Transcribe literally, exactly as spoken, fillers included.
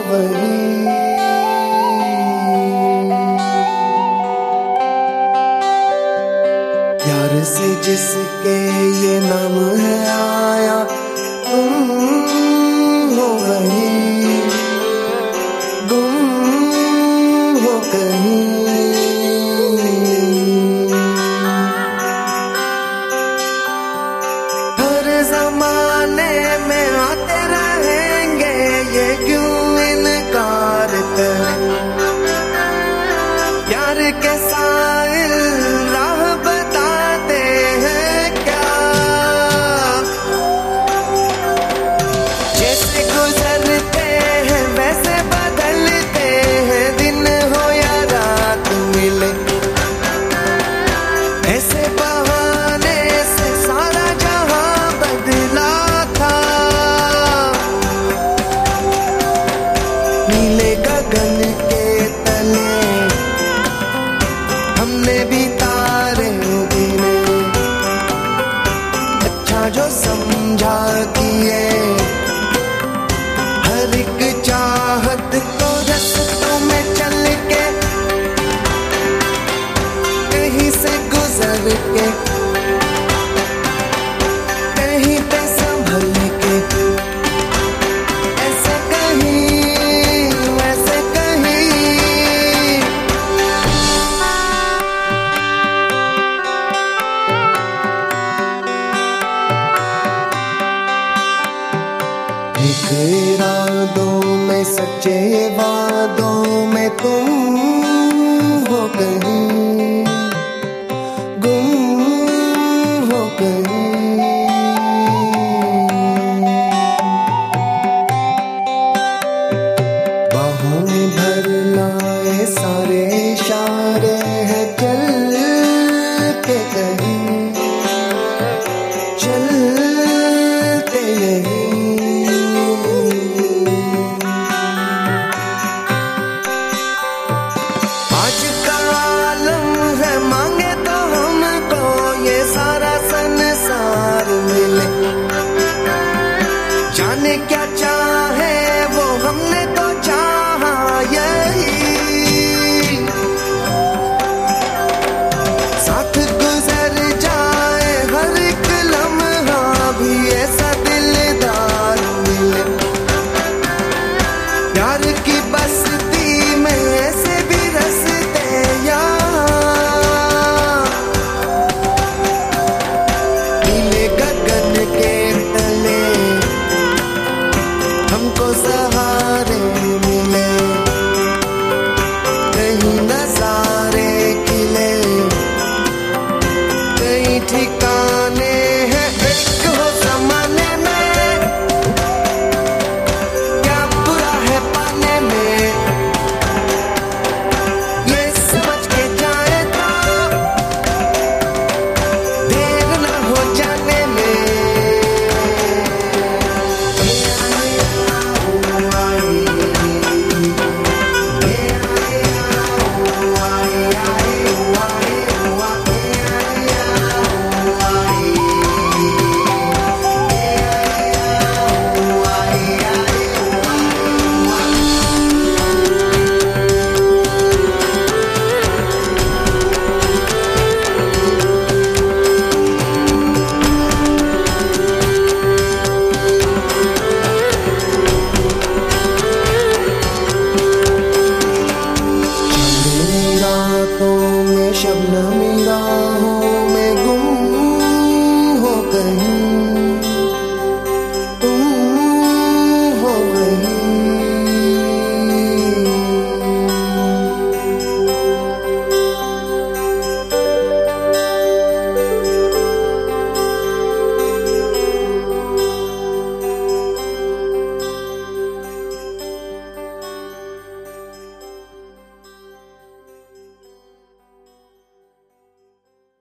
वही। प्यार से जिसके ये नाम है आया, तुम हो वही, गुम हो कहीं। हर जमाने में आते रहेंगे, ये क्यों इनकार करें। प्यार के साइल राह बताते हैं क्या, जैसे गुजरते हैं वैसे बदलते हैं। दिन हो या रात मिले, ऐसे बहाने से सारा जहां बदला था। नीले गगन के तले हमने भी तारे गिने, अच्छा जो समझा किए। हर एक चाहत को रस्तों में चल के, कहीं से गुजर के, कहीं पे संभल के, ऐसे कहीं वैसे कहीं। एक इरादों में सच्चे वादों में तुम हो कहीं, गुम हो कहीं। बाहों में भर लाए सारे इशारे हैं, चल के कहीं चलते यहीं। आज का आलम है, मांगे तो हमको ये सारा संसार मिले। जाने क्या चाहे वो, हमने तो चाहा यही। साथ गुजर जाए हर एक लम्हा भी, ऐसा दिलदार मिले। प्यार की बस्ती में ऐसे भी रस्ते यहाँ, नीले गगन के तले हमको सहारे मिले।